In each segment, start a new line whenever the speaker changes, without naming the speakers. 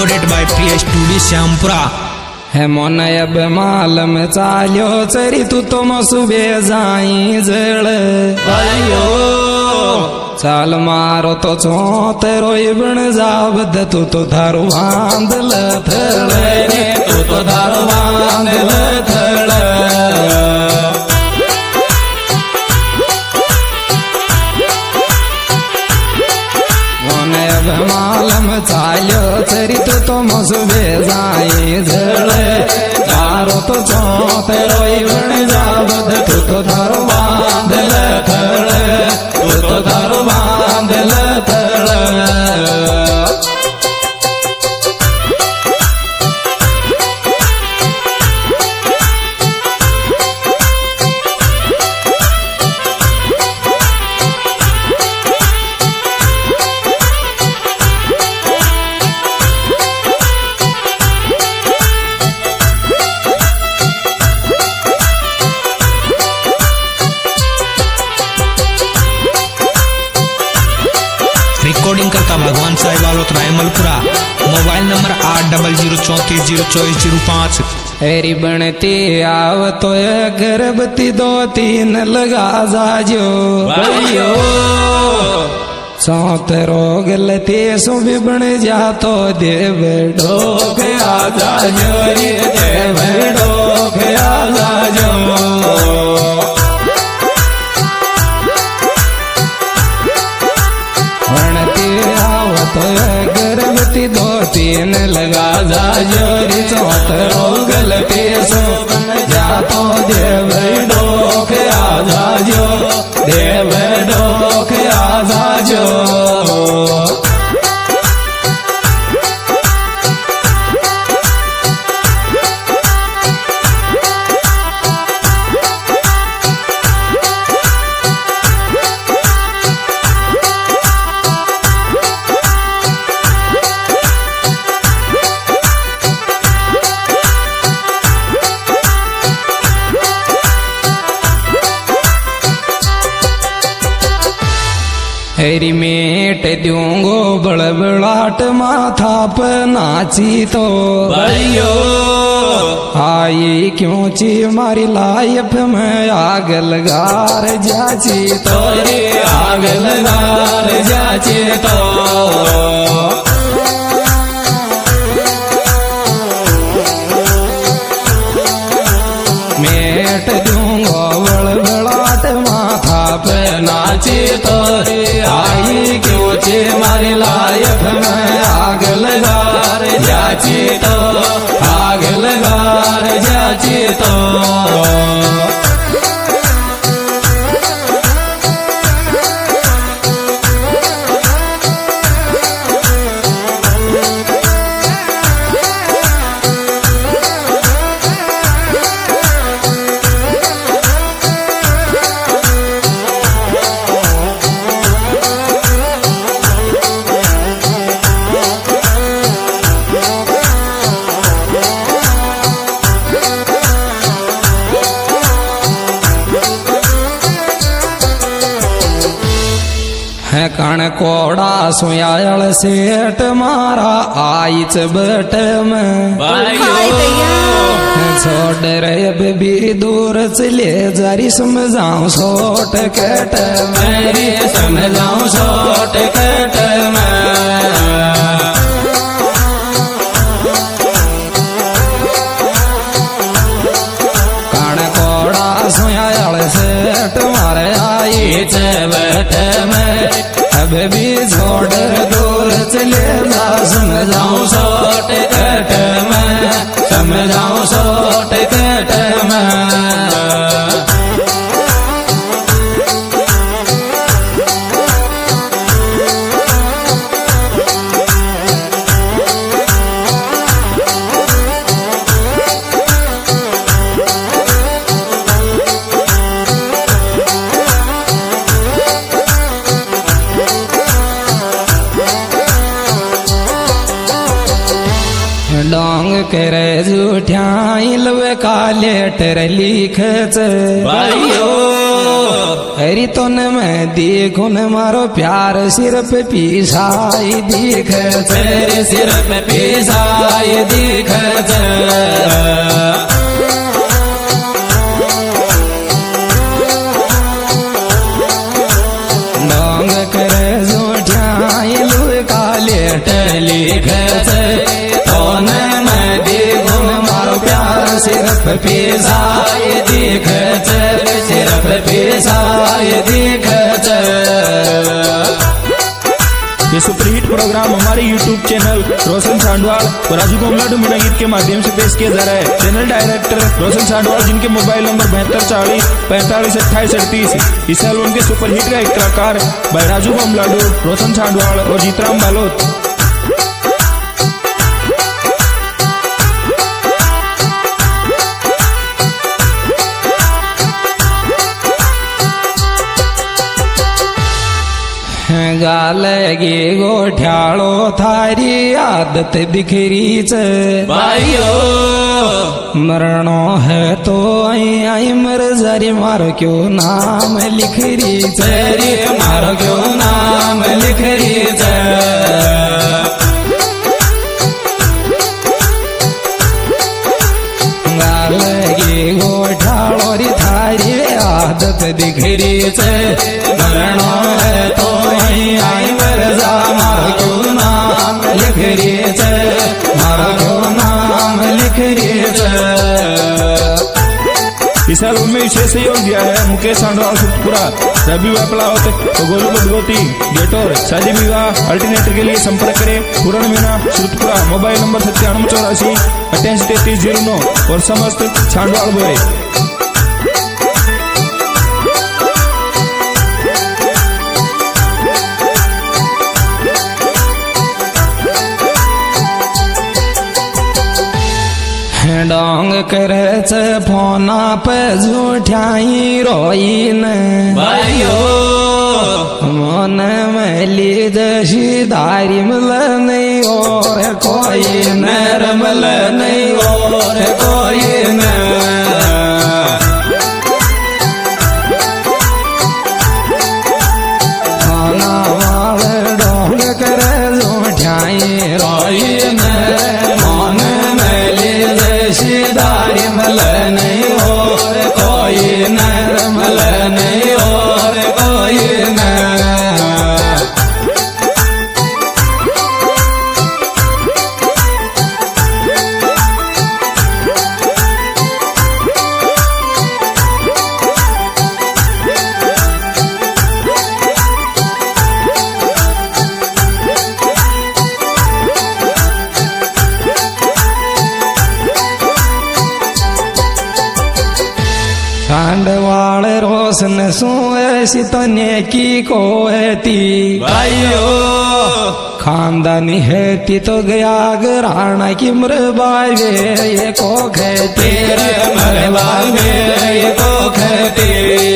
recorded by Priya Studio Syampura.
है मोन अब मालम चाल्यो चरी तू तो मसुबे जाई जळ
भाइयो
चाल मारो तो चोतेरो बण जाबद तू तो धारो बांधल थळ
तू तो धारो बांधल थळ
मालम चाल्यो चरी तू तो मसुबे जाई जळ मारो तो चोतेरो बण जाबद तू तो धारो बांधल थळ तू तो धारो बांधल थळ
रिकॉर्डिंग करता भगवान साहिब आलोत रायमलपुरा। Mobile number 8003340405।
हेरी बनती आव तो गर्भवती 2-3 लगा जाजो
भाइयो
चौतरो गलती सो भी बन जा तो देव ढोक आ जाजो रे देव ढोक आ जाजो गर्भवती 2-3 लगा जाजो रे चौतरो गलती सो बन जा तो देव ढोक आ जाजो देव ढोक आ जाजो हेरी मेट दूंगो बड़बड़ाट माथा पर नाची तो
भाइयो
आई क्यों ची मारी लाइफ में आग लगार जाची तो
तोरे आग लगार जाचे तो
मेट दूंगो बड़बड़ाट माथा पे
नाचे तोरे आई क्यों चे मारी लाइफ में आग लगार जाचे तो आग लगार जाचे तो
है कण कोड़ा सुयाल सेठ मारा आईच बट में छोड़ रहे बेबी दूर चले जारी समझाऊं छोट कट
मेरी समझाऊं छोट कट में
कण कोड़ा सुयाल सेठ मारे आईच बट में अब भी छोड़ दूर चले जा समझाऊं
छोट कट में समझाऊं छोट कट में
करे जूठ्याई लवे काले टर लिखच
भाइयो
हरी तो न मैं देखो न मारो प्यार सिर पे पीसाई दिखच
तेरे सिर पे पिसाई दिखच
डांग करे जूठ्याई लवे काले टर
लिखच तो न मैं देखो मारो प्यार सिर पे पिसाई दिखच सिर पे पिसाई दिखच।
ये सुपरहिट प्रोग्राम हमारे YouTube चैनल रोशन सांडवाल और राजू कोमलाडू मीना गीत के माध्यम से पेश किया जा रहा है। चैनल डायरेक्टर रोशन सांडवाल, जिनके मोबाइल नंबर 7240 45 28 38। इस एल्बम के सुपरहिट का एक कलाकार भाई राजू कोमलाडू, रोशन सांडवाल और जीतराम बालोत।
गालगी गोठ्याळो थारी आदत बिखरीच
भाइयो
मरणो है तो आई आई मर जारी मारो क्यों नाम लिखरीच
तेरी मारो क्यों नाम लिखरीच
गालगी गोठ्याळो री थारी आदत बिखरीच
मरणो है तो आई मर जा मारो क्यों नाम लिखरीच मारो क्यों नाम लिखरीच।
इस एल्बम में विशेष सहयोग दिया है मुकेश सांडवाल सुतपुरा, रवि वापलावत, गोलू बदगोती, गेटोर। शादी विवाह अल्टरनेटर के लिए संपर्क करें पूरण मीना सुतपुरा, मोबाइल नंबर 9784 88 3309 और समस्त सांडवाल बोले।
डांग करच फोना पे जूठ्याई रोईन
भाइयो
मन मैली जशी दारी मिल नहीं और कोई
नरमल नहीं और कोई न
खाना वाले डांग करे जूठ्याई
रोईन मन मैली जैसी दारी मल नहीं और कोई नरमल नहीं और कोई न।
सांडवाल रोशन सोए सितने की कोहती
भाइयो
खानदानी है ती तो गया गराना की मरबावे ये को कहते
तेरे मरवा में को कहते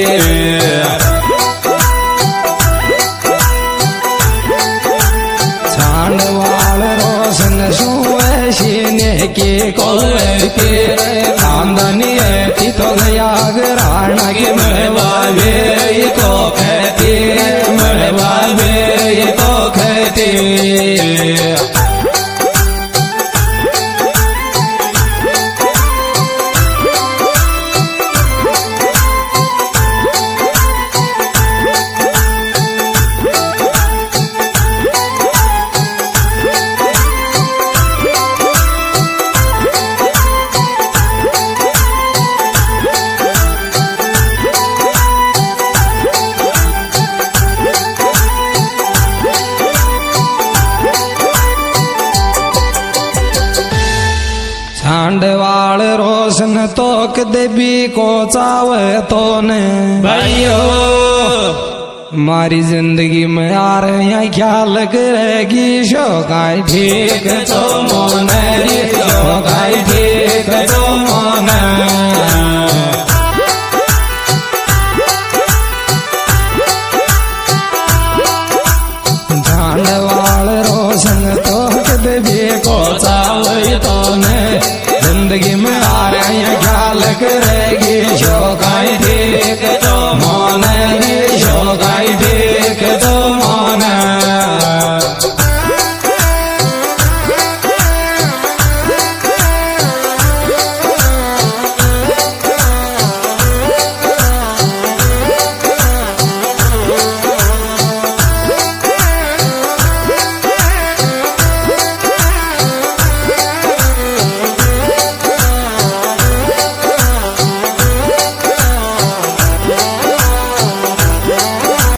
सांडवाल रोशन सोए सीने की कोहती खानदानी है ती तो गया गराना की
मरवा में को कहते मरवा में को कहते।
सांडवाल रोशन तोक देवी को चावे तो ने
भाइयो
मारी जिंदगी में आ रहे ख्याल करेगी शोकाई
ठीक तो मोन रे शोकाई ठीक तो मोन